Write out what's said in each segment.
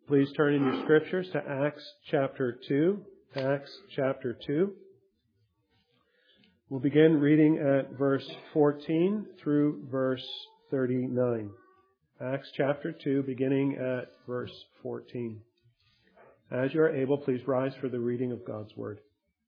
Please turn in your scriptures to Acts chapter 2. Acts chapter 2. We'll begin reading at verse 14 through verse 39. Acts chapter 2, beginning at verse 14. As you are able, please rise for the reading of God's Word.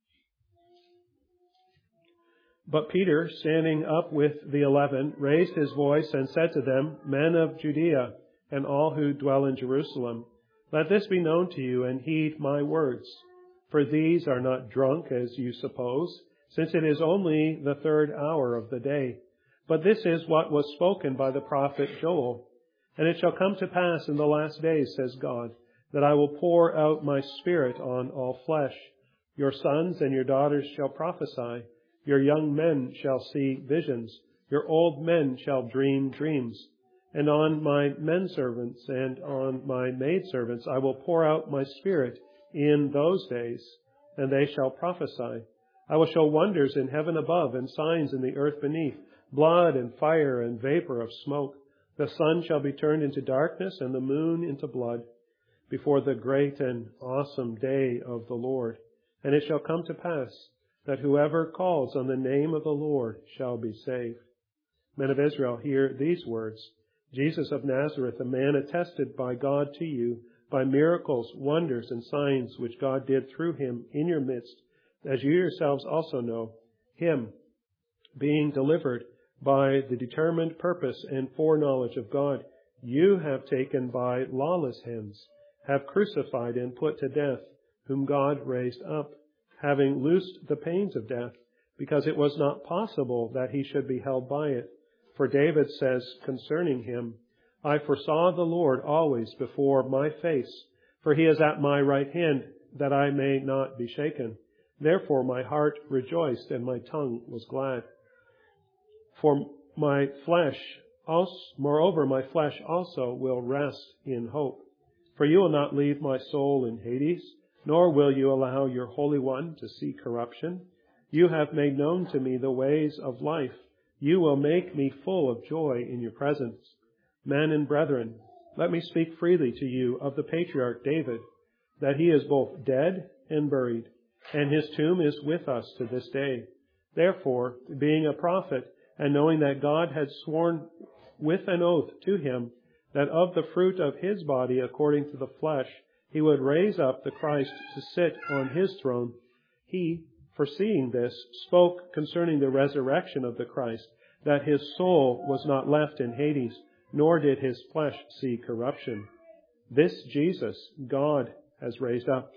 But Peter, standing up with the 11, raised his voice and said to them, Men of Judea, and all who dwell in Jerusalem, let this be known to you, and heed my words. For these are not drunk, as you suppose, since it is only the third hour of the day. But this is what was spoken by the prophet Joel. And it shall come to pass in the last days, says God, that I will pour out my Spirit on all flesh. Your sons and your daughters shall prophesy. Your young men shall see visions. Your old men shall dream dreams. And on my men servants and on my maid servants I will pour out my Spirit in those days, and they shall prophesy. I will show wonders in heaven above and signs in the earth beneath, blood and fire and vapor of smoke. The sun shall be turned into darkness and the moon into blood before the great and awesome day of the Lord. And it shall come to pass that whoever calls on the name of the Lord shall be saved. Men of Israel, hear these words. Jesus of Nazareth, a man attested by God to you by miracles, wonders, and signs which God did through him in your midst, as you yourselves also know, him being delivered by the determined purpose and foreknowledge of God, you have taken by lawless hands, have crucified and put to death, whom God raised up, having loosed the pains of death, because it was not possible that he should be held by it. For David says concerning him, I foresaw the Lord always before my face, for he is at my right hand, that I may not be shaken. Therefore my heart rejoiced, and my tongue was glad. Moreover, my flesh also will rest in hope. For you will not leave my soul in Hades, nor will you allow your Holy One to see corruption. You have made known to me the ways of life. You will make me full of joy in your presence. Men and brethren, let me speak freely to you of the patriarch David, that he is both dead and buried, and his tomb is with us to this day. Therefore, being a prophet, and knowing that God had sworn with an oath to him that of the fruit of his body according to the flesh he would raise up the Christ to sit on his throne, he, foreseeing this, spoke concerning the resurrection of the Christ, that his soul was not left in Hades, nor did his flesh see corruption. This Jesus God has raised up,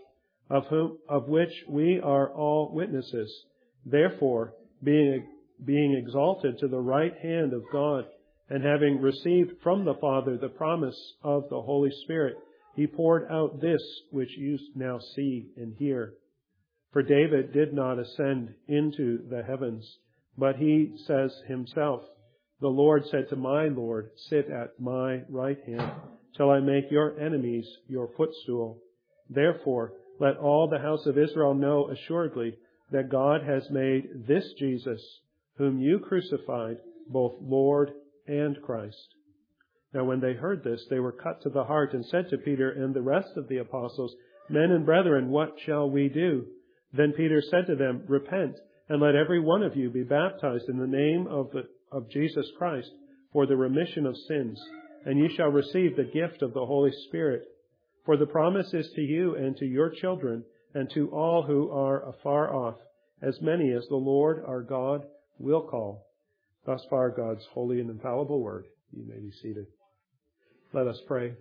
of which we are all witnesses. Therefore, being exalted to the right hand of God, and having received from the Father the promise of the Holy Spirit, he poured out this which you now see and hear. For David did not ascend into the heavens, but he says himself, The Lord said to my Lord, Sit at my right hand, till I make your enemies your footstool. Therefore, let all the house of Israel know assuredly that God has made this Jesus, whom you crucified, both Lord and Christ. Now when they heard this, they were cut to the heart and said to Peter and the rest of the apostles, Men and brethren, what shall we do? Then Peter said to them, Repent, and let every one of you be baptized in the name of Jesus Christ for the remission of sins, and ye shall receive the gift of the Holy Spirit. For the promise is to you and to your children, and to all who are afar off, as many as the Lord our God will call. Thus far God's holy and infallible word. You may be seated. Let us pray.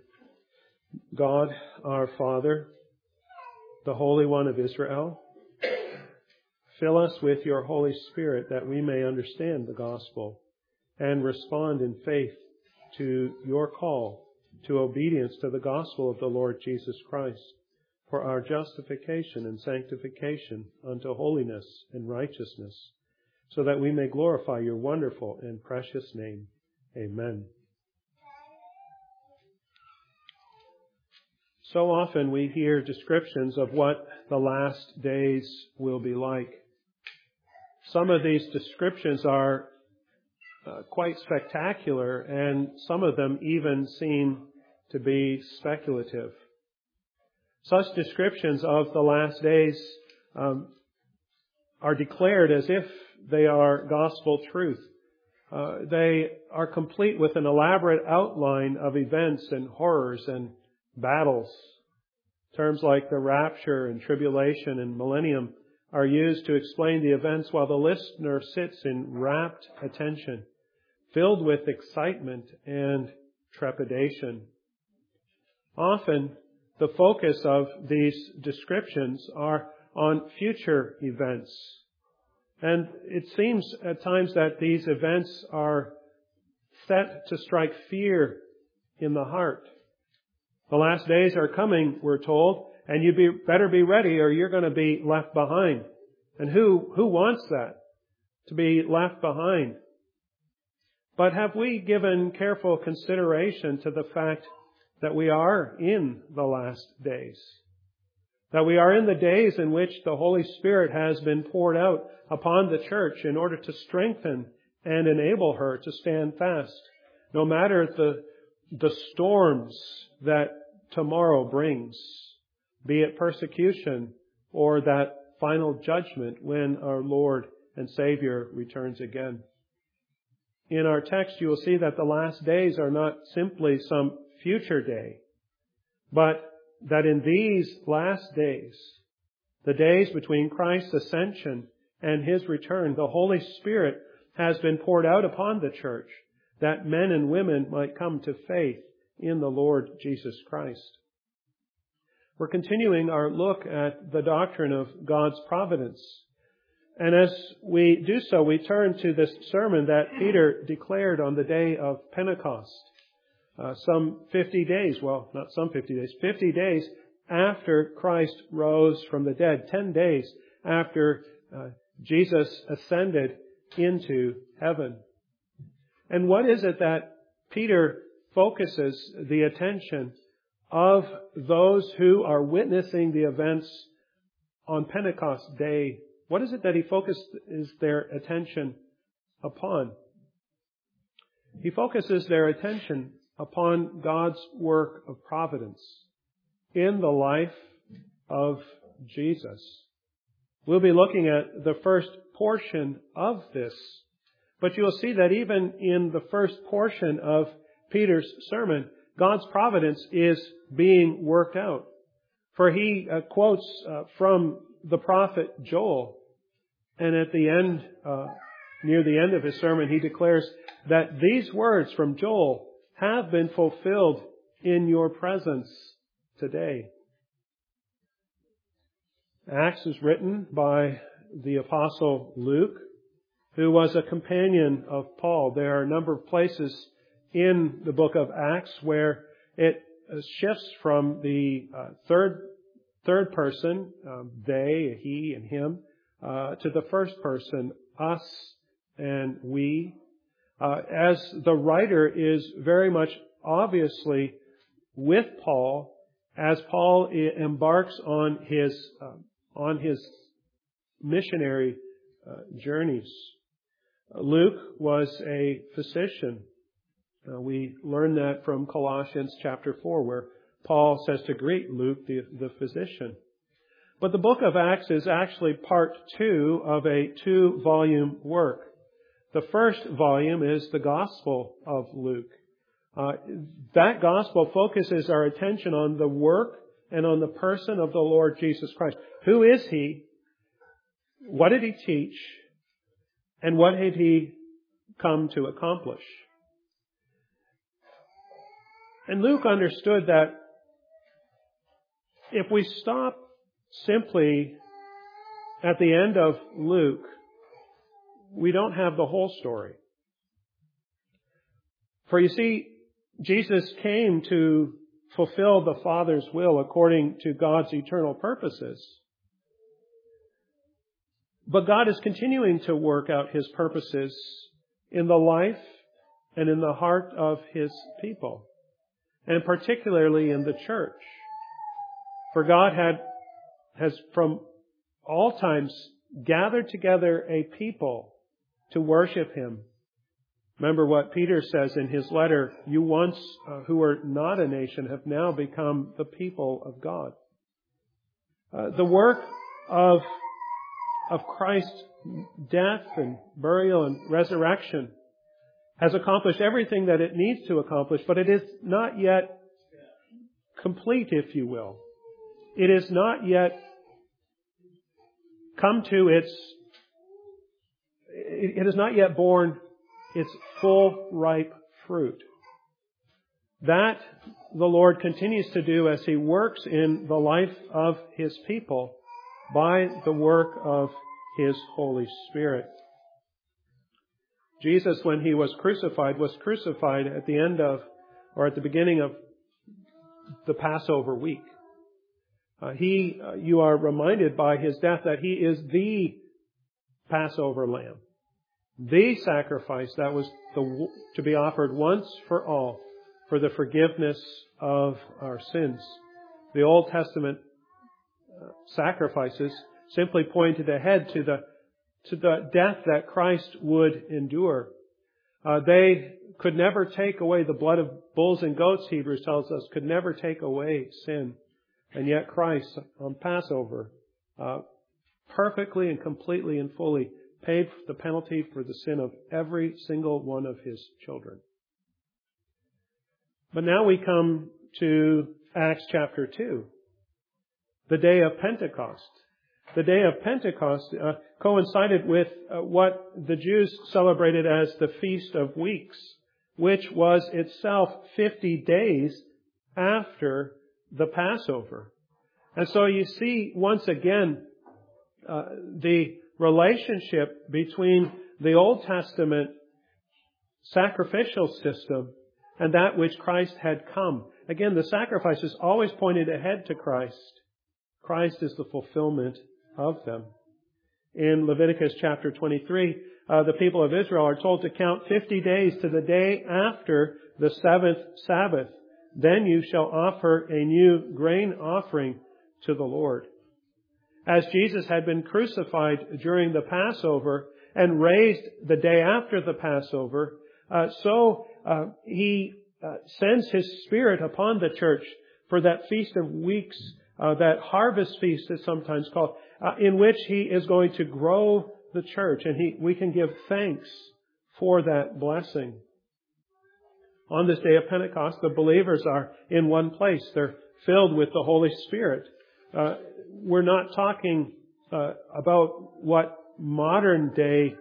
God, our Father, the Holy One of Israel, fill us with your Holy Spirit that we may understand the gospel and respond in faith to your call to obedience to the gospel of the Lord Jesus Christ for our justification and sanctification unto holiness and righteousness, so that we may glorify your wonderful and precious name. Amen. So often we hear descriptions of what the last days will be like. Some of these descriptions are quite spectacular, and some of them even seem to be speculative. Such descriptions of the last days are declared as if they are gospel truth. They are complete with an elaborate outline of events and horrors and battles. Terms like the rapture and tribulation and millennium are used to explain the events while the listener sits in rapt attention, filled with excitement and trepidation. Often, the focus of these descriptions are on future events. And it seems at times that these events are set to strike fear in the heart. The last days are coming, we're told, and you better be ready or you're going to be left behind. And who wants that? To be left behind. But have we given careful consideration to the fact that we are in the last days? That we are in the days in which the Holy Spirit has been poured out upon the church in order to strengthen and enable her to stand fast, no matter the storms that tomorrow brings, be it persecution or that final judgment when our Lord and Savior returns again. In our text, you will see that the last days are not simply some future day, but that in these last days, the days between Christ's ascension and His return, the Holy Spirit has been poured out upon the church that men and women might come to faith in the Lord Jesus Christ. We're continuing our look at the doctrine of God's providence. And as we do so, we turn to this sermon that Peter declared on the day of Pentecost. Some 50 days, well, not some 50 days, 50 days after Christ rose from the dead, 10 days after Jesus ascended into heaven. And what is it that Peter focuses the attention of those who are witnessing the events on Pentecost Day? What is it that he focuses their attention upon? He focuses their attention upon God's work of providence in the life of Jesus. We'll be looking at the first portion of this, but you'll see that even in the first portion of Peter's sermon, God's providence is being worked out. For he quotes from the prophet Joel, and at the end, near the end of his sermon, he declares that these words from Joel have been fulfilled in your presence today. Acts is written by the Apostle Luke, who was a companion of Paul. There are a number of places in the book of Acts where it shifts from the third person, they, he, and him, to the first person, us and we. As the writer is very much obviously with Paul, as Paul embarks on his missionary journeys. Luke was a physician. We learn that from Colossians chapter 4, where Paul says to greet Luke, the physician. But the book of Acts is actually part 2 of a 2-volume work. The first volume is the Gospel of Luke. That Gospel focuses our attention on the work and on the person of the Lord Jesus Christ. Who is He? What did He teach? And what had He come to accomplish? And Luke understood that if we stop simply at the end of Luke, we don't have the whole story. For you see, Jesus came to fulfill the Father's will according to God's eternal purposes. But God is continuing to work out His purposes in the life and in the heart of His people, and particularly in the church. For God has from all times gathered together a people to worship Him. Remember what Peter says in his letter, you once who were not a nation have now become the people of God. The work of Christ's death and burial and resurrection has accomplished everything that it needs to accomplish, but it is not yet complete, if you will. It is not yet come to it has not yet borne its full ripe fruit. That the Lord continues to do as He works in the life of His people by the work of His Holy Spirit. Jesus, when He was crucified at the end of, or at the beginning of the Passover week. You are reminded by His death that He is the Passover lamb, the sacrifice that was to be offered once for all for the forgiveness of our sins. The Old Testament sacrifices simply pointed ahead to the death that Christ would endure. They could never take away the blood of bulls and goats, Hebrews tells us, could never take away sin. And yet Christ on Passover perfectly and completely and fully paid the penalty for the sin of every single one of His children. But now we come to Acts chapter 2, the day of Pentecost. The day of Pentecost coincided with what the Jews celebrated as the Feast of Weeks, which was itself 50 days after the Passover. And so you see once again the relationship between the Old Testament sacrificial system and that which Christ had come. Again, the sacrifices always pointed ahead to Christ. Christ is the fulfillment of them. In Leviticus chapter 23, the people of Israel are told to count 50 days to the day after the seventh Sabbath. Then you shall offer a new grain offering to the Lord. As Jesus had been crucified during the Passover and raised the day after the Passover, so He sends His Spirit upon the church for that Feast of Weeks, that harvest feast is sometimes called, in which He is going to grow the church, and we can give thanks for that blessing. On this day of Pentecost, the believers are in one place. They're filled with the Holy Spirit. We're not talking about what modern day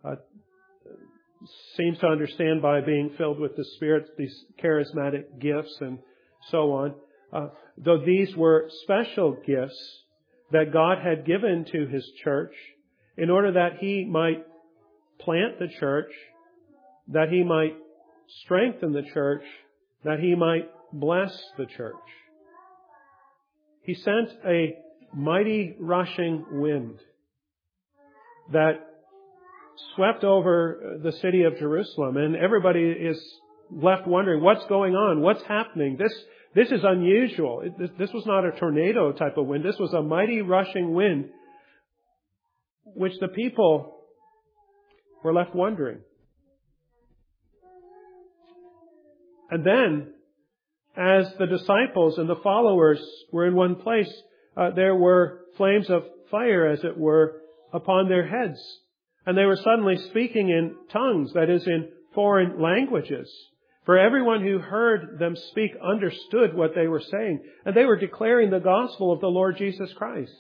seems to understand by being filled with the Spirit, these charismatic gifts and so on. Though these were special gifts that God had given to His church in order that He might plant the church, that He might strengthen the church, that He might bless the church. He sent a mighty rushing wind that swept over the city of Jerusalem, and everybody is left wondering, what's going on? What's happening? This is unusual. This was not a tornado type of wind. This was a mighty rushing wind, which the people were left wondering. And then, as the disciples and the followers were in one place, there were flames of fire, as it were, upon their heads. And they were suddenly speaking in tongues, that is, in foreign languages. For everyone who heard them speak understood what they were saying. And they were declaring the gospel of the Lord Jesus Christ.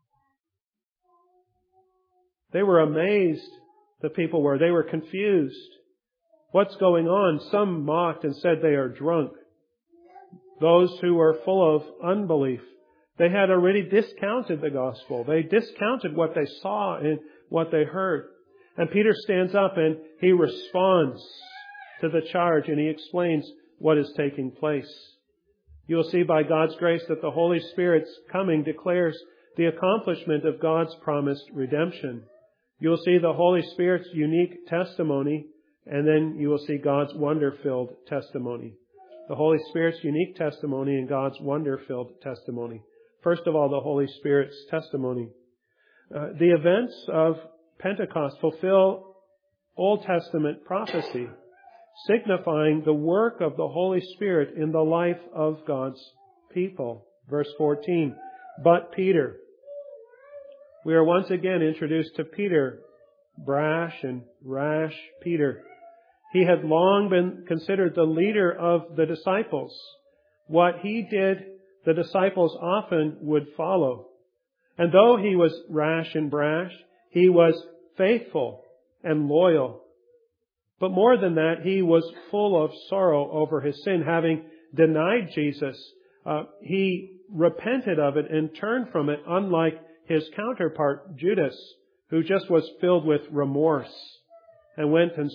They were amazed, the people were. They were confused. What's going on? Some mocked and said they are drunk. Those who were full of unbelief, they had already discounted the gospel. They discounted what they saw and what they heard. And Peter stands up and he responds to the charge and he explains what is taking place. You will see by God's grace that the Holy Spirit's coming declares the accomplishment of God's promised redemption. You will see the Holy Spirit's unique testimony, and then you will see God's wonder-filled testimony. The Holy Spirit's unique testimony and God's wonder-filled testimony. First of all, the Holy Spirit's testimony. The events of Pentecost fulfill Old Testament prophecy, signifying the work of the Holy Spirit in the life of God's people. Verse 14, but Peter. We are once again introduced to Peter, brash and rash Peter. He had long been considered the leader of the disciples. What he did, the disciples often would follow. And though he was rash and brash, he was faithful and loyal. But more than that, he was full of sorrow over his sin. Having denied Jesus, he repented of it and turned from it, unlike his counterpart, Judas, who just was filled with remorse and went and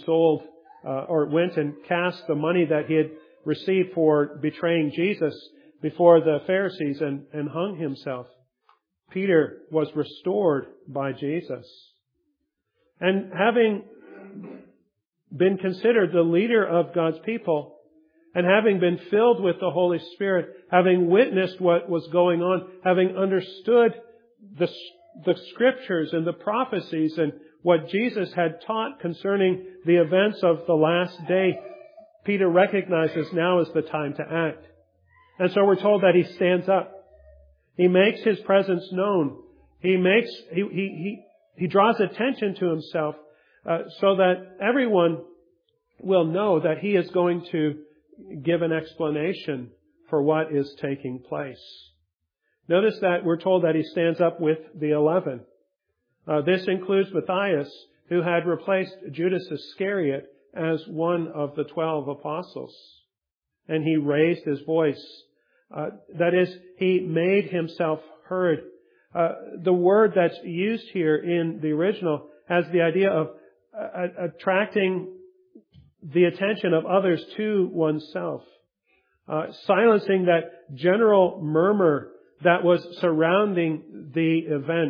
cast the money that he had received for betraying Jesus before the Pharisees and hung himself. Peter was restored by Jesus. And having been considered the leader of God's people, and having been filled with the Holy Spirit, having witnessed what was going on, having understood the Scriptures and the prophecies and what Jesus had taught concerning the events of the last day, Peter recognizes now is the time to act. And so we're told that he stands up. He makes his presence known. He draws attention to himself so that everyone will know that he is going to give an explanation for what is taking place. Notice that we're told that he stands up with the 11. This includes Matthias, who had replaced Judas Iscariot as one of the 12 apostles. And he raised his voice. That is, he made himself heard. The word that's used here in the original has the idea of attracting the attention of others to oneself. Silencing that general murmur that was surrounding the event.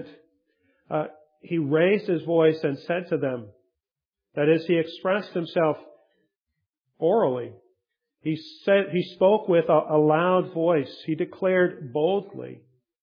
He raised his voice and said to them, that is, he expressed himself orally. He spoke with a loud voice. He declared boldly.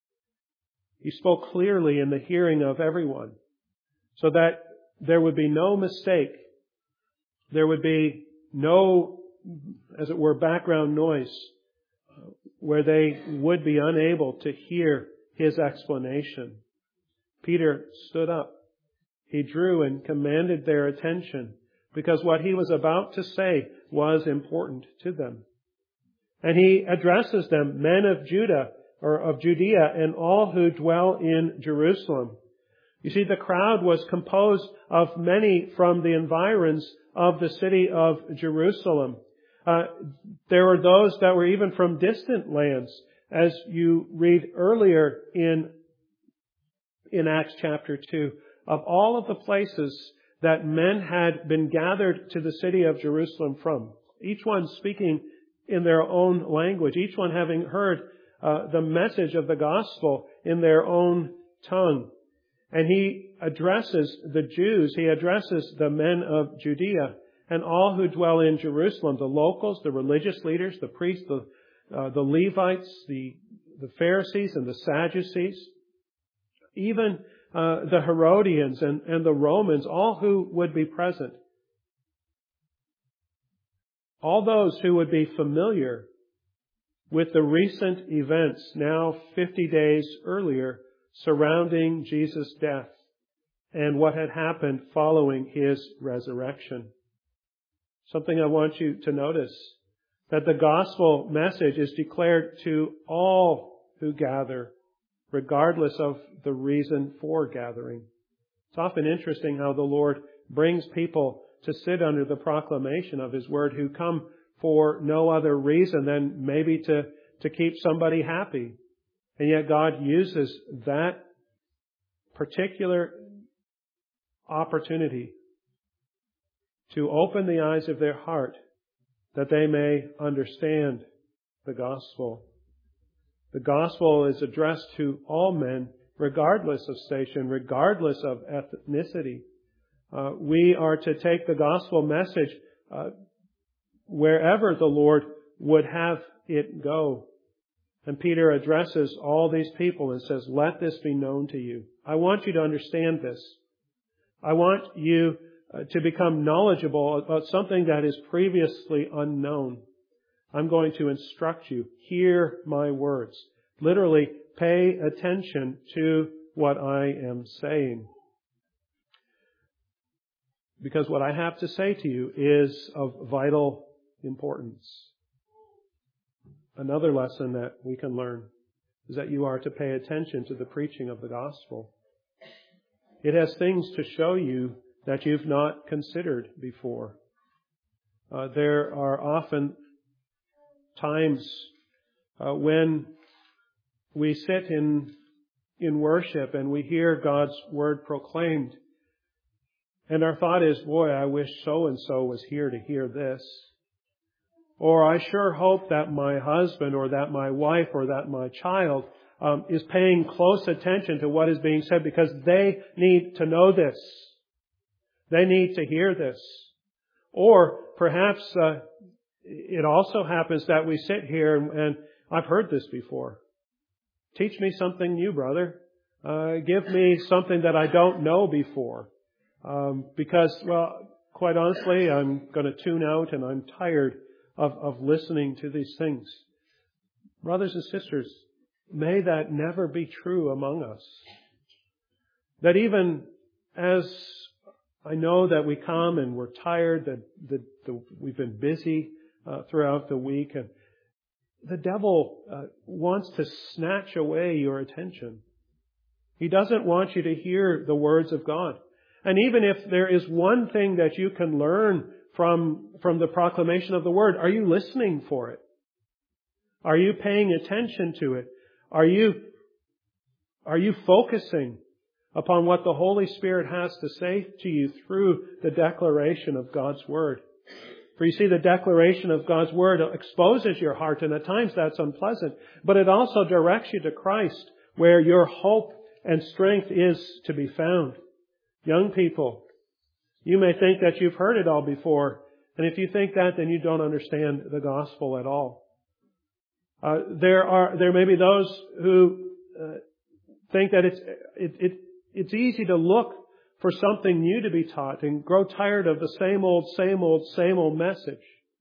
He spoke clearly in the hearing of everyone, so that there would be no mistake. There would be no, as it were, background noise where they would be unable to hear his explanation. Peter stood up. He drew and commanded their attention because what he was about to say was important to them. And he addresses them, men of Judah, or of Judea, and all who dwell in Jerusalem. You see, the crowd was composed of many from the environs of the city of Jerusalem. There were those that were even from distant lands, as you read earlier in Acts chapter 2, of all of the places that men had been gathered to the city of Jerusalem from, each one speaking in their own language, each one having heard the message of the gospel in their own tongue. And he addresses the Jews, he addresses the men of Judea, and all who dwell in Jerusalem, the locals, the religious leaders, the priests, the Levites, the Pharisees and the Sadducees, even the Herodians and the Romans, all who would be present. All those who would be familiar with the recent events now 50 days earlier surrounding Jesus' death and what had happened following His resurrection. Something I want you to notice, that the gospel message is declared to all who gather, regardless of the reason for gathering. It's often interesting how the Lord brings people to sit under the proclamation of His Word who come for no other reason than maybe to keep somebody happy. And yet God uses that particular opportunity to open the eyes of their heart that they may understand the gospel. The gospel is addressed to all men, regardless of station, regardless of ethnicity. We are to take the gospel message wherever the Lord would have it go. And Peter addresses all these people and says, let this be known to you. I want you to understand this. I want you to become knowledgeable about something that is previously unknown. I'm going to instruct you. Hear my words. Literally, pay attention to what I am saying. Because what I have to say to you is of vital importance. Another lesson that we can learn is that you are to pay attention to the preaching of the gospel. It has things to show you that you've not considered before. There are often times when we sit in worship and we hear God's word proclaimed, and our thought is, boy, I wish so-and-so was here to hear this. Or I sure hope that my husband or that my wife or that my child is paying close attention to what is being said, because they need to know this. They need to hear this. Or perhaps it also happens that we sit here and I've heard this before. Teach me something new, brother. Give me something that I don't know before. Because, well, quite honestly, I'm going to tune out and I'm tired of listening to these things. Brothers and sisters, may that never be true among us. That even as I know that we come and we're tired, that we've been busy throughout the week, and the devil wants to snatch away your attention. He doesn't want you to hear the words of God. And even if there is one thing that you can learn from the proclamation of the word, are you listening for it? Are you paying attention to it? Are you focusing upon what the Holy Spirit has to say to you through the declaration of God's word? For you see, the declaration of God's word exposes your heart, and at times that's unpleasant, but it also directs you to Christ, where your hope and strength is to be found. Young people, you may think that you've heard it all before, and if you think that, then you don't understand the gospel at all. There may be those who think that it's easy to look for something new to be taught and grow tired of the same old message.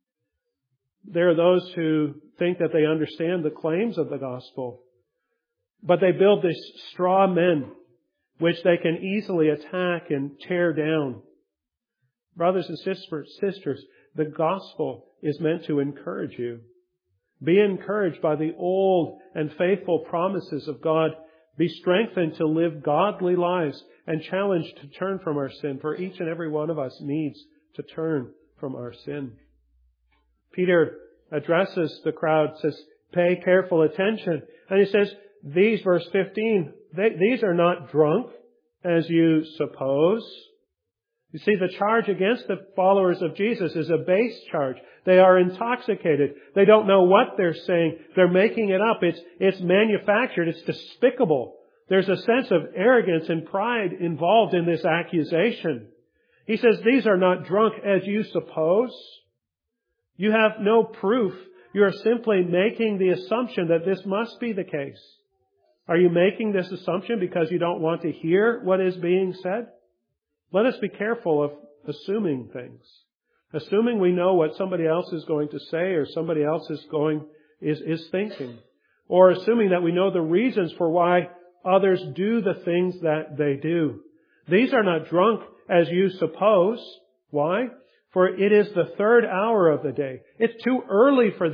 There are those who think that they understand the claims of the gospel, but they build these straw men which they can easily attack and tear down. Brothers and sisters, the gospel is meant to encourage you. Be encouraged by the old and faithful promises of God. Be strengthened to live godly lives and challenged to turn from our sin, for each and every one of us needs to turn from our sin. Peter addresses the crowd, says, pay careful attention. And he says, verse 15, these are not drunk, as you suppose. You see, the charge against the followers of Jesus is a base charge. They are intoxicated. They don't know what they're saying. They're making it up. It's manufactured. It's despicable. There's a sense of arrogance and pride involved in this accusation. He says, these are not drunk as you suppose. You have no proof. You are simply making the assumption that this must be the case. Are you making this assumption because you don't want to hear what is being said? Let us be careful of assuming things. Assuming we know what somebody else is going to say or somebody else is thinking. Or assuming that we know the reasons for why others do the things that they do. These are not drunk as you suppose. Why? For it is the third hour of the day. It's too early for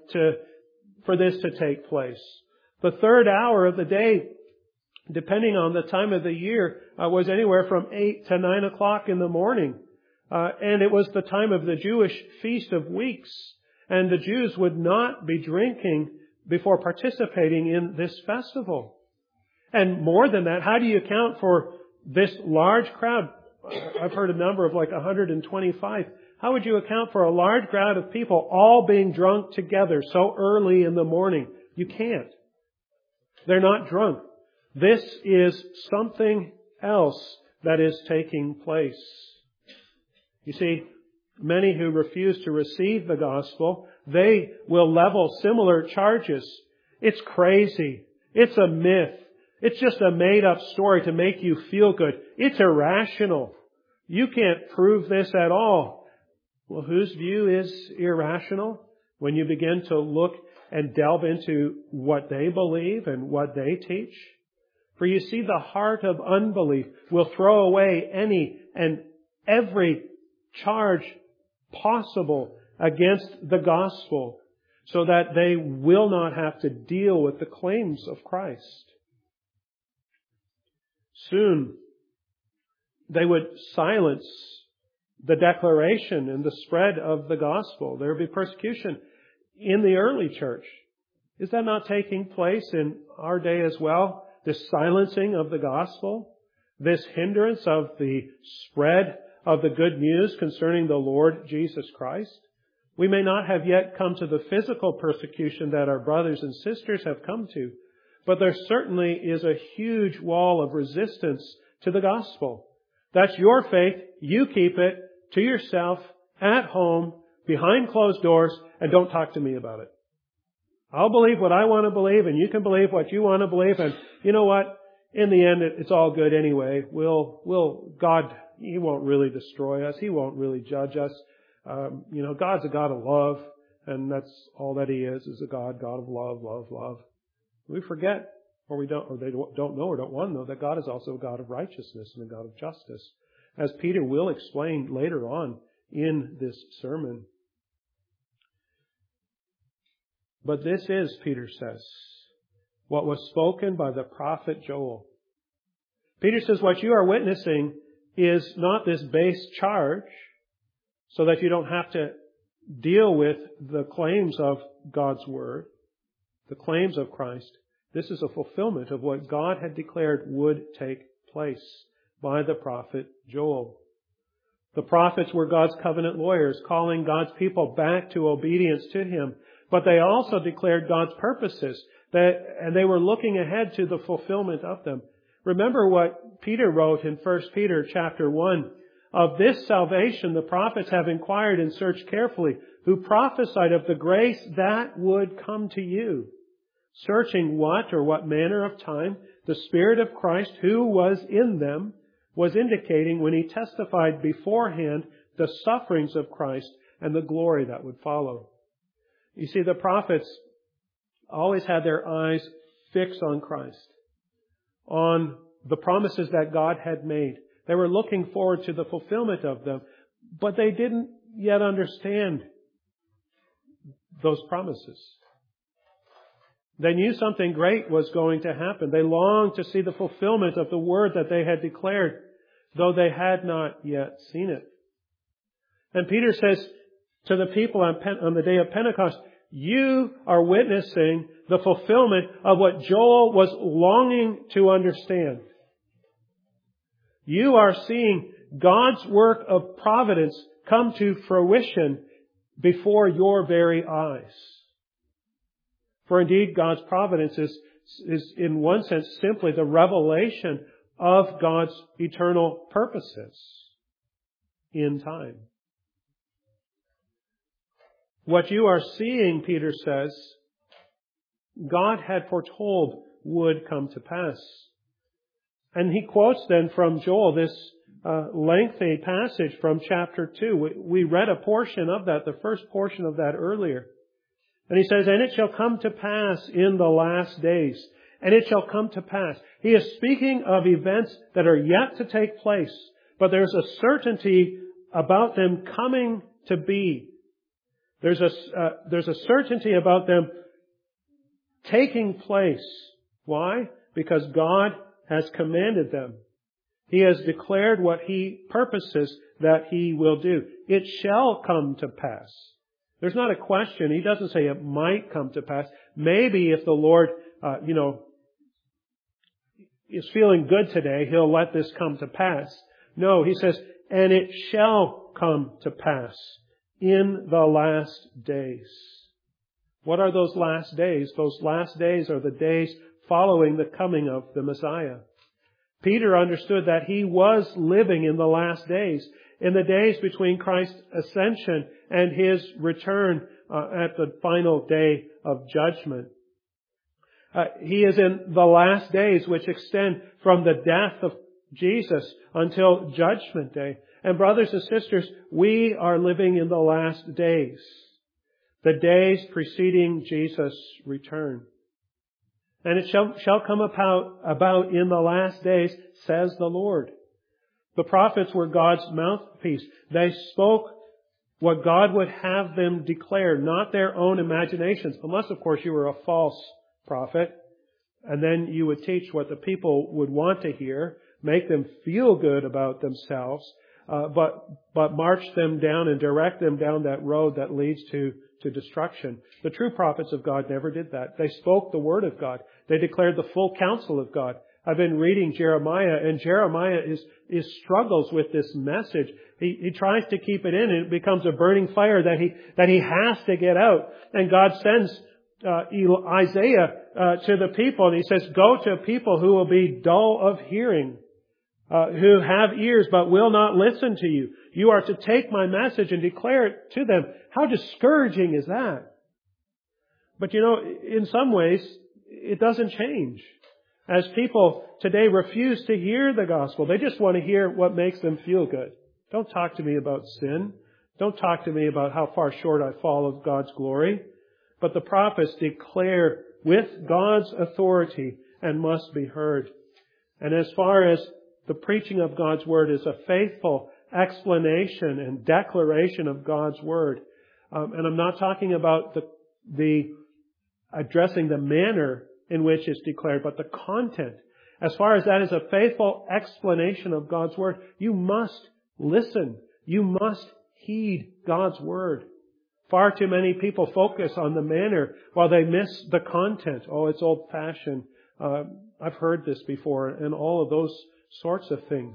this to take place. The third hour of the day, depending on the time of the year, was anywhere from 8 to 9 o'clock in the morning. And it was the time of the Jewish Feast of Weeks. And the Jews would not be drinking before participating in this festival. And more than that, how do you account for this large crowd? I've heard a number of like 125. How would you account for a large crowd of people all being drunk together so early in the morning? You can't. They're not drunk. This is something else that is taking place. You see, many who refuse to receive the gospel, they will level similar charges. It's crazy. It's a myth. It's just a made-up story to make you feel good. It's irrational. You can't prove this at all. Well, whose view is irrational? When you begin to look and delve into what they believe and what they teach? For you see, the heart of unbelief will throw away any and every charge possible against the gospel, so that they will not have to deal with the claims of Christ. Soon, they would silence the declaration and the spread of the gospel. There would be persecution in the early church. Is that not taking place in our day as well? This silencing of the gospel? This hindrance of the spread of the good news concerning the Lord Jesus Christ? We may not have yet come to the physical persecution that our brothers and sisters have come to, but there certainly is a huge wall of resistance to the gospel. That's your faith. You keep it to yourself, at home, behind closed doors, and don't talk to me about it. I'll believe what I want to believe, and you can believe what you want to believe, and you know what? In the end, it's all good anyway. God, He won't really destroy us. He won't really judge us. God's a God of love, and that's all that He is a God of love, love, love. We forget, or they don't know or don't want to know, that God is also a God of righteousness and a God of justice, as Peter will explain later on in this sermon. But this is, Peter says, what was spoken by the prophet Joel. Peter says what you are witnessing is not this base charge, so that you don't have to deal with the claims of God's Word, the claims of Christ. This is a fulfillment of what God had declared would take place by the prophet Joel. The prophets were God's covenant lawyers, calling God's people back to obedience to Him. But they also declared God's purposes, and they were looking ahead to the fulfillment of them. Remember what Peter wrote in 1 Peter chapter 1. Of this salvation the prophets have inquired and searched carefully, who prophesied of the grace that would come to you, searching what or what manner of time the Spirit of Christ who was in them was indicating when He testified beforehand the sufferings of Christ and the glory that would follow. You see, the prophets always had their eyes fixed on Christ, on the promises that God had made. They were looking forward to the fulfillment of them, but they didn't yet understand those promises. They knew something great was going to happen. They longed to see the fulfillment of the word that they had declared, though they had not yet seen it. And Peter says to the people on the day of Pentecost, you are witnessing the fulfillment of what Joel was longing to understand. You are seeing God's work of providence come to fruition before your very eyes. For indeed, God's providence is in one sense simply the revelation of God's eternal purposes in time. What you are seeing, Peter says, God had foretold would come to pass. And he quotes then from Joel this lengthy passage from chapter 2. We read a portion of that, the first portion of that earlier. And he says, and it shall come to pass in the last days. And it shall come to pass. He is speaking of events that are yet to take place, but there's a certainty about them coming to be. There's a certainty about them taking place. Why? Because God has commanded them. He has declared what He purposes that He will do. It shall come to pass. There's not a question. He doesn't say it might come to pass. Maybe if the Lord, is feeling good today, He'll let this come to pass. No, He says, and it shall come to pass in the last days. What are those last days? Those last days are the days following the coming of the Messiah. Peter understood that he was living in the last days, in the days between Christ's ascension and His return at the final day of judgment. He is in the last days which extend from the death of Jesus until Judgment Day. And brothers and sisters, we are living in the last days. the days preceding Jesus' return. And it shall come about in the last days, says the Lord. The prophets were God's mouthpiece. They spoke what God would have them declare, not their own imaginations, unless, of course, you were a false prophet. And then you would teach what the people would want to hear, make them feel good about themselves, but march them down and direct them down that road that leads to destruction. The true prophets of God never did that. They spoke the word of God. They declared the full counsel of God. I've been reading Jeremiah, and Jeremiah struggles with this message. He tries to keep it in, and it becomes a burning fire that he has to get out. And God sends Isaiah to the people, and he says, "Go to people who will be dull of hearing, who have ears but will not listen to you. You are to take my message and declare it to them." How discouraging is that? But in some ways, it doesn't change. As people today refuse to hear the gospel, they just want to hear what makes them feel good. Don't talk to me about sin. Don't talk to me about how far short I fall of God's glory. But the prophets declare with God's authority and must be heard. And as far as the preaching of God's word is a faithful explanation and declaration of God's word, and I'm not talking about the addressing the manner in which it's declared, but the content. As far as that is a faithful explanation of God's word, you must listen. You must heed God's word. Far too many people focus on the manner while they miss the content. Oh, it's old-fashioned. I've heard this before, and all of those sorts of things.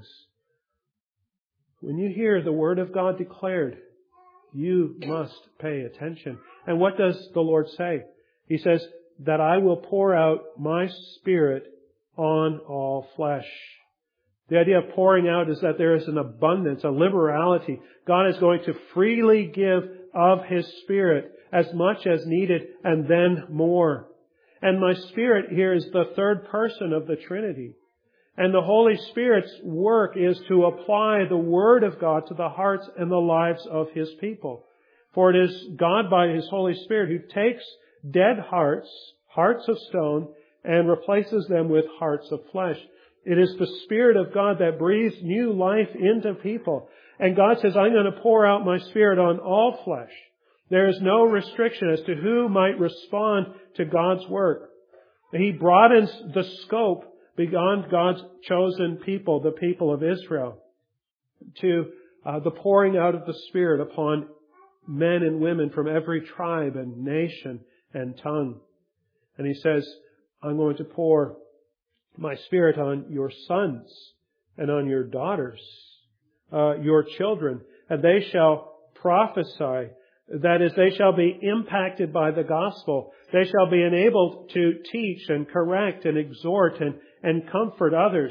When you hear the word of God declared, you must pay attention. And what does the Lord say? He says that I will pour out my Spirit on all flesh. The idea of pouring out is that there is an abundance, a liberality. God is going to freely give of His Spirit as much as needed and then more. And my Spirit here is the third person of the Trinity. And the Holy Spirit's work is to apply the Word of God to the hearts and the lives of His people. For it is God by His Holy Spirit who takes dead hearts, hearts of stone, and replaces them with hearts of flesh. It is the Spirit of God that breathes new life into people. And God says, I'm going to pour out my Spirit on all flesh. There is no restriction as to who might respond to God's work. He broadens the scope beyond God's chosen people, the people of Israel, to the pouring out of the Spirit upon men and women from every tribe and nation and tongue. And He says, I'm going to pour my Spirit on your sons and on your daughters, your children, and they shall prophesy. That is, they shall be impacted by the gospel. They shall be enabled to teach and correct and exhort and comfort others.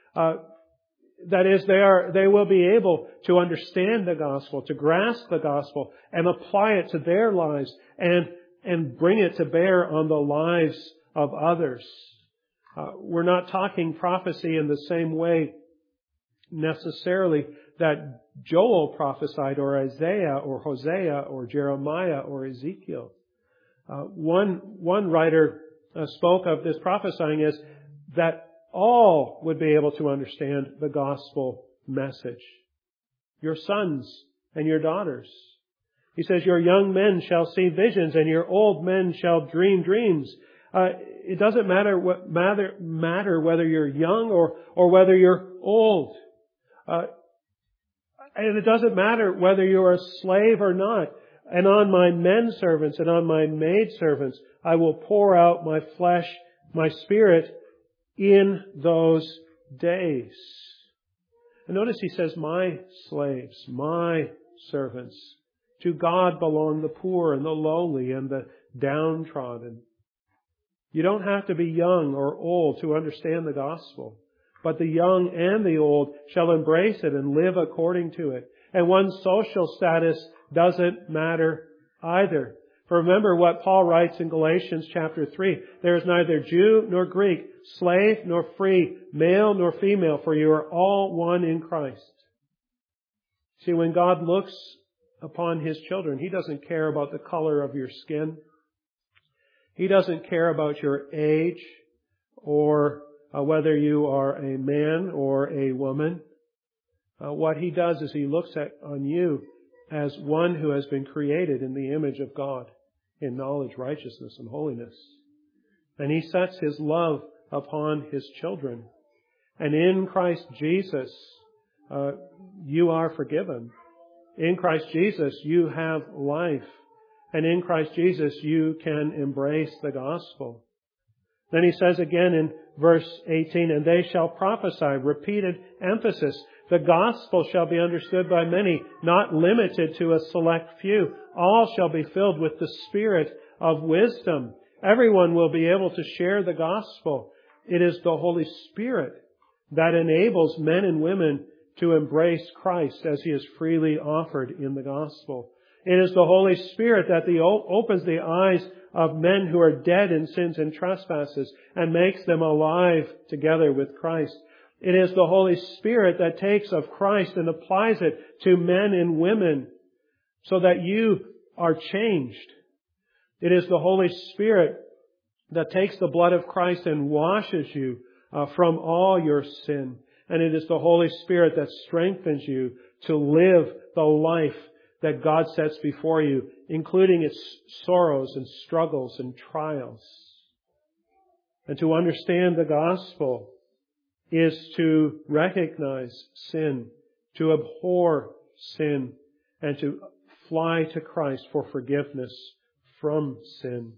That is, they will be able to understand the gospel, to grasp the gospel, and apply it to their lives and bring it to bear on the lives of others. We're not talking prophecy in the same way necessarily that Joel prophesied, or Isaiah, or Hosea, or Jeremiah, or Ezekiel. One writer spoke of this prophesying as that all would be able to understand the gospel message. Your sons and your daughters. He says, your young men shall see visions, and your old men shall dream dreams. It doesn't matter whether you're young or whether you're old. And it doesn't matter whether you're a slave or not. And on my men servants and on my maid servants, I will pour out my flesh, my Spirit in those days. And notice He says, my slaves, my servants. To God belong the poor and the lowly and the downtrodden. You don't have to be young or old to understand the gospel. But the young and the old shall embrace it and live according to it. And one's social status doesn't matter either. For remember what Paul writes in Galatians chapter 3. There is neither Jew nor Greek, slave nor free, male nor female, for you are all one in Christ. See, when God looks upon His children. He doesn't care about the color of your skin. He doesn't care about your age or whether you are a man or a woman. What He does is He looks on you as one who has been created in the image of God in knowledge, righteousness, and holiness. And He sets His love upon His children. And in Christ Jesus, you are forgiven. In Christ Jesus, you have life. And in Christ Jesus, you can embrace the gospel. Then He says again in verse 18, and they shall prophesy, repeated emphasis. The gospel shall be understood by many, not limited to a select few. All shall be filled with the Spirit of wisdom. Everyone will be able to share the gospel. It is the Holy Spirit that enables men and women to embrace Christ as He is freely offered in the gospel. It is the Holy Spirit that opens the eyes of men who are dead in sins and trespasses and makes them alive together with Christ. It is the Holy Spirit that takes of Christ and applies it to men and women so that you are changed. It is the Holy Spirit that takes the blood of Christ and washes you from all your sin. And it is the Holy Spirit that strengthens you to live the life that God sets before you, including its sorrows and struggles and trials. And to understand the gospel is to recognize sin, to abhor sin, and to fly to Christ for forgiveness from sin.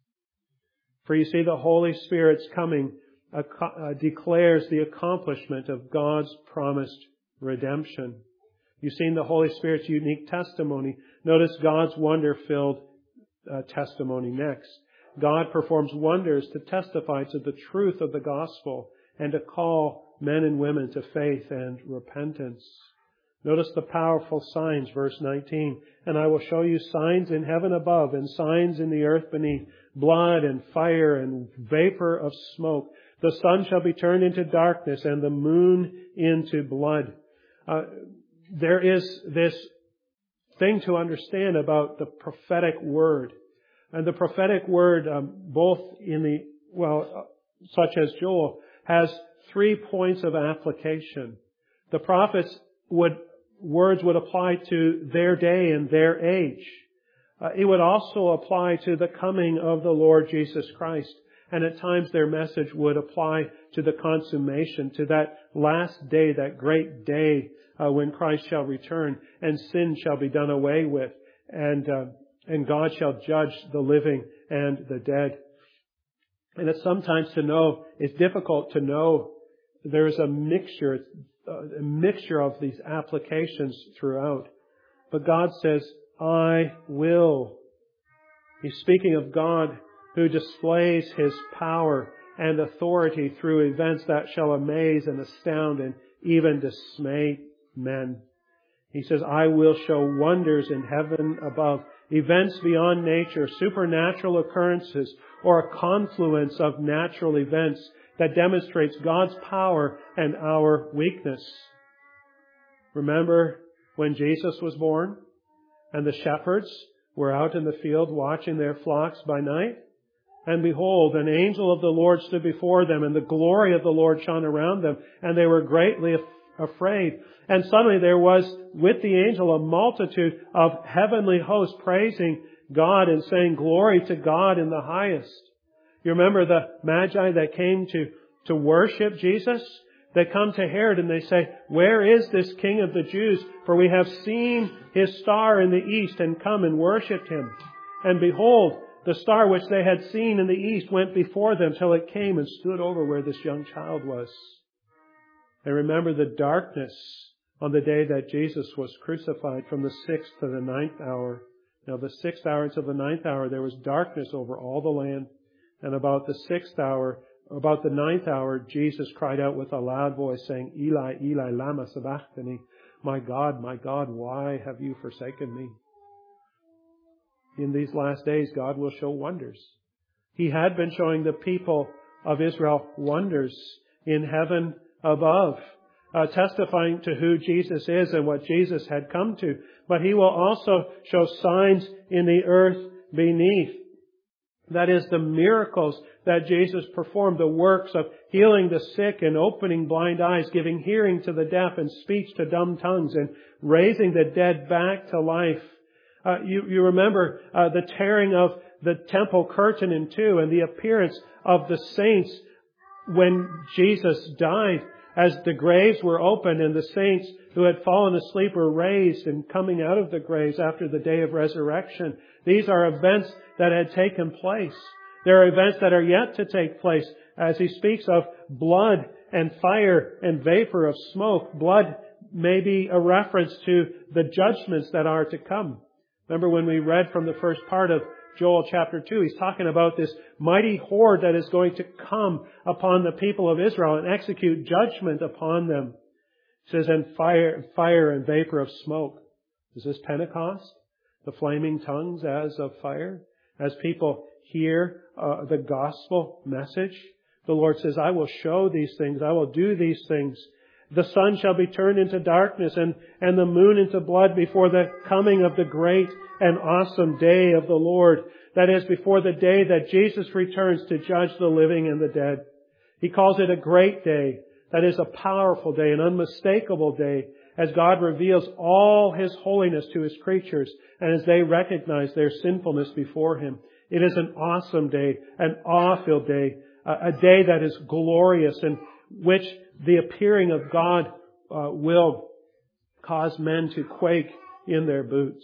For you see, the Holy Spirit's coming declares the accomplishment of God's promised redemption. You've seen the Holy Spirit's unique testimony. Notice God's wonder-filled testimony next. God performs wonders to testify to the truth of the gospel and to call men and women to faith and repentance. Notice the powerful signs, verse 19. And I will show you signs in heaven above and signs in the earth beneath, blood and fire and vapor of smoke. The sun shall be turned into darkness and the moon into blood. There is this thing to understand about the prophetic word. And the prophetic word, both in such as Joel, has 3 points of application. The prophets' words would apply to their day and their age. It would also apply to the coming of the Lord Jesus Christ. And at times their message would apply to the consummation, to that last day, that great day when Christ shall return and sin shall be done away with and God shall judge the living and the dead. And it's sometimes it's difficult to know. There's a mixture of these applications throughout. But God says, I will. He's speaking of God who displays His power and authority through events that shall amaze and astound and even dismay men. He says, I will show wonders in heaven above, events beyond nature, supernatural occurrences, or a confluence of natural events that demonstrates God's power and our weakness. Remember when Jesus was born and the shepherds were out in the field watching their flocks by night? And behold, an angel of the Lord stood before them, and the glory of the Lord shone around them, and they were greatly afraid. And suddenly there was with the angel a multitude of heavenly hosts praising God and saying, Glory to God in the highest. You remember the Magi that came to worship Jesus? They come to Herod and they say, Where is this King of the Jews? For we have seen His star in the east and come and worshipped Him. And behold, the star which they had seen in the east went before them till it came and stood over where this young child was. And remember the darkness on the day that Jesus was crucified from the 6th to the 9th hour. Now the 6th hour until the 9th hour, there was darkness over all the land. And about the 9th hour, Jesus cried out with a loud voice saying, Eli, Eli, lama sabachthani. My God, why have you forsaken me? In these last days, God will show wonders. He had been showing the people of Israel wonders in heaven above. testifying to who Jesus is and what Jesus had come to. But He will also show signs in the earth beneath. That is, the miracles that Jesus performed, the works of healing the sick and opening blind eyes, giving hearing to the deaf and speech to dumb tongues, and raising the dead back to life. You remember the tearing of the temple curtain in two and the appearance of the saints when Jesus died, as the graves were opened and the saints who had fallen asleep were raised and coming out of the graves after the day of resurrection. These are events that had taken place. There are events that are yet to take place, as He speaks of blood and fire and vapor of smoke. Blood may be a reference to the judgments that are to come. Remember when we read from the first part of Joel chapter 2, he's talking about this mighty horde that is going to come upon the people of Israel and execute judgment upon them. It says, and fire and vapor of smoke. Is this Pentecost? The flaming tongues as of fire? As people hear the gospel message, the Lord says, I will show these things. I will do these things. The sun shall be turned into darkness and the moon into blood before the coming of the great and awesome day of the Lord. That is, before the day that Jesus returns to judge the living and the dead. He calls it a great day. That is a powerful day, an unmistakable day, as God reveals all His holiness to His creatures and as they recognize their sinfulness before Him. It is an awesome day, an awe-filled day, a day that is glorious, in which the appearing of God will cause men to quake in their boots.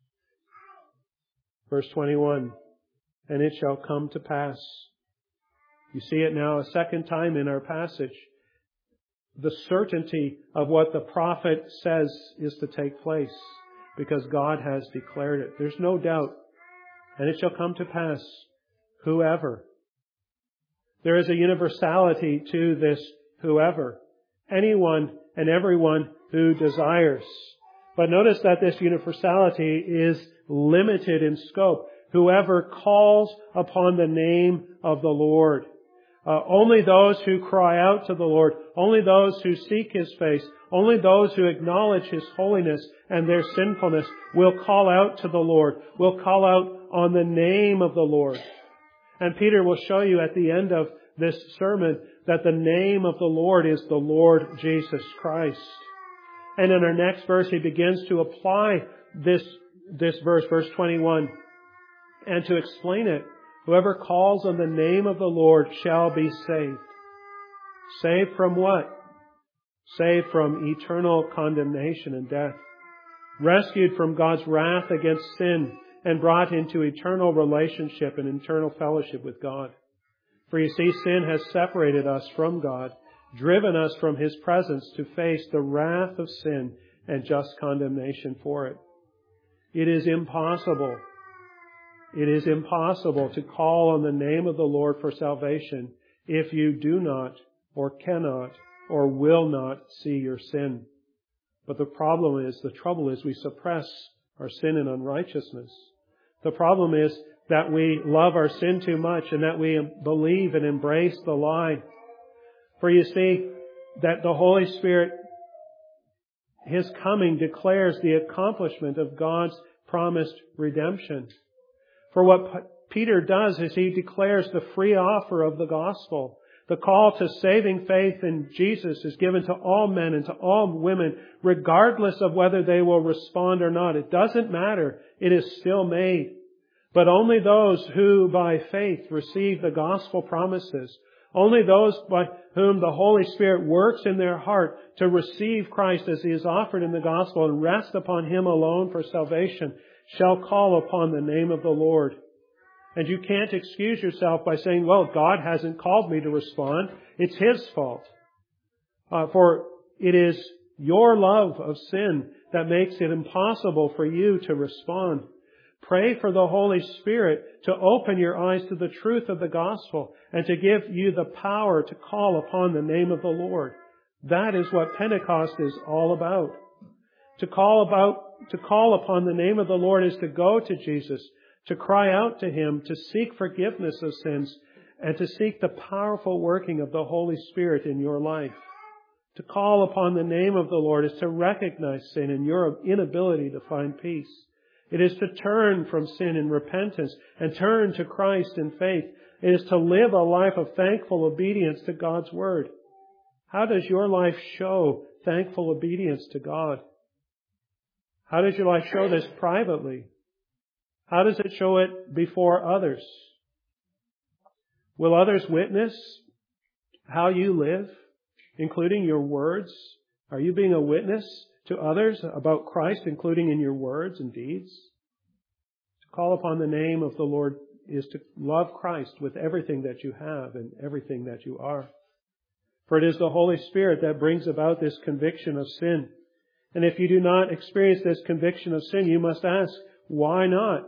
Verse 21, and it shall come to pass. You see it now a second time in our passage. The certainty of what the prophet says is to take place, because God has declared it. There's no doubt. And it shall come to pass, whoever. There is a universality to this whoever. Anyone and everyone who desires. But notice that this universality is limited in scope. Whoever calls upon the name of the Lord. Only those who cry out to the Lord, only those who seek His face, only those who acknowledge His holiness and their sinfulness will call out to the Lord, will call out on the name of the Lord. And Peter will show you at the end of this sermon that the name of the Lord is the Lord Jesus Christ. And in our next verse, he begins to apply this verse, verse 21, and to explain it. Whoever calls on the name of the Lord shall be saved. Saved from what? Saved from eternal condemnation and death. Rescued from God's wrath against sin and brought into eternal relationship and eternal fellowship with God. For you see, sin has separated us from God, driven us from His presence to face the wrath of sin and just condemnation for it. It is impossible. It is impossible to call on the name of the Lord for salvation if you do not or cannot or will not see your sin. But the trouble is we suppress our sin and unrighteousness. The problem is that we love our sin too much and that we believe and embrace the lie. For you see that the Holy Spirit, His coming declares the accomplishment of God's promised redemption. For what Peter does is he declares the free offer of the gospel. The call to saving faith in Jesus is given to all men and to all women, regardless of whether they will respond or not. It doesn't matter. It is still made. But only those who by faith receive the gospel promises, only those by whom the Holy Spirit works in their heart to receive Christ as He is offered in the gospel and rest upon Him alone for salvation, shall call upon the name of the Lord. And you can't excuse yourself by saying, well, God hasn't called me to respond. It's His fault. For it is your love of sin that makes it impossible for you to respond. Pray for the Holy Spirit to open your eyes to the truth of the gospel and to give you the power to call upon the name of the Lord. That is what Pentecost is all about. To call upon the name of the Lord is to go to Jesus, to cry out to Him, to seek forgiveness of sins, and to seek the powerful working of the Holy Spirit in your life. To call upon the name of the Lord is to recognize sin and your inability to find peace. It is to turn from sin in repentance and turn to Christ in faith. It is to live a life of thankful obedience to God's Word. How does your life show thankful obedience to God? How does your life show this privately? How does it show it before others? Will others witness how you live, including your words? Are you being a witness to others about Christ, including in your words and deeds? To call upon the name of the Lord is to love Christ with everything that you have and everything that you are. For it is the Holy Spirit that brings about this conviction of sin. And if you do not experience this conviction of sin, you must ask, why not?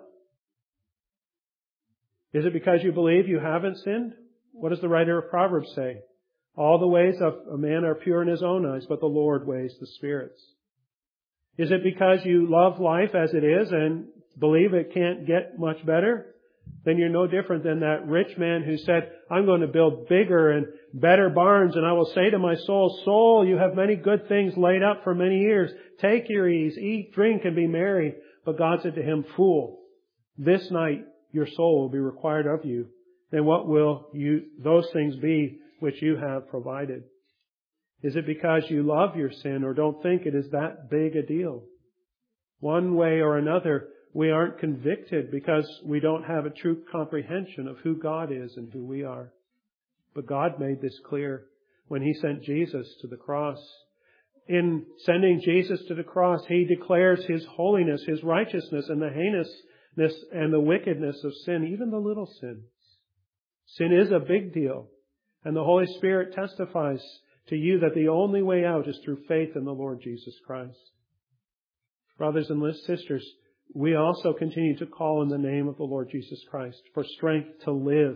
Is it because you believe you haven't sinned? What does the writer of Proverbs say? All the ways of a man are pure in his own eyes, but the Lord weighs the spirits. Is it because you love life as it is and believe it can't get much better? Then you're no different than that rich man who said, I'm going to build bigger and better barns, and I will say to my soul, soul, you have many good things laid up for many years. Take your ease, eat, drink, and be merry. But God said to him, fool, this night your soul will be required of you. Then what will those things be which you have provided? Is it because you love your sin or don't think it is that big a deal? One way or another, we aren't convicted because we don't have a true comprehension of who God is and who we are. But God made this clear when He sent Jesus to the cross. In sending Jesus to the cross, He declares His holiness, His righteousness, and the heinousness and the wickedness of sin, even the little sins. Sin is a big deal. And the Holy Spirit testifies to you that the only way out is through faith in the Lord Jesus Christ. Brothers and sisters, we also continue to call in the name of the Lord Jesus Christ for strength to live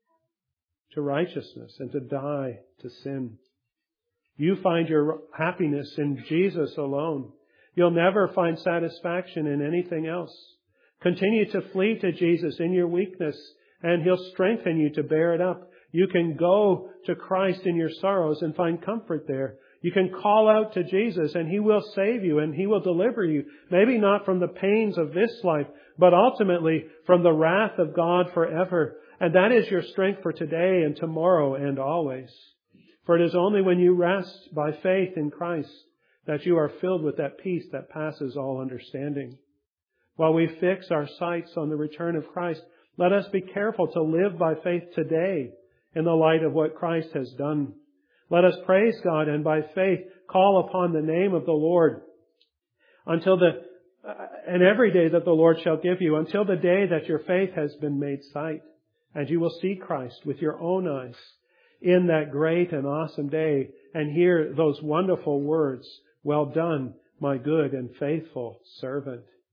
to righteousness and to die to sin. You find your happiness in Jesus alone. You'll never find satisfaction in anything else. Continue to flee to Jesus in your weakness, and He'll strengthen you to bear it up. You can go to Christ in your sorrows and find comfort there. You can call out to Jesus and He will save you and He will deliver you. Maybe not from the pains of this life, but ultimately from the wrath of God forever. And that is your strength for today and tomorrow and always. For it is only when you rest by faith in Christ that you are filled with that peace that passes all understanding. While we fix our sights on the return of Christ, let us be careful to live by faith today in the light of what Christ has done. Let us praise God and by faith call upon the name of the Lord and every day that the Lord shall give you, until the day that your faith has been made sight, and you will see Christ with your own eyes in that great and awesome day and hear those wonderful words, well done, my good and faithful servant.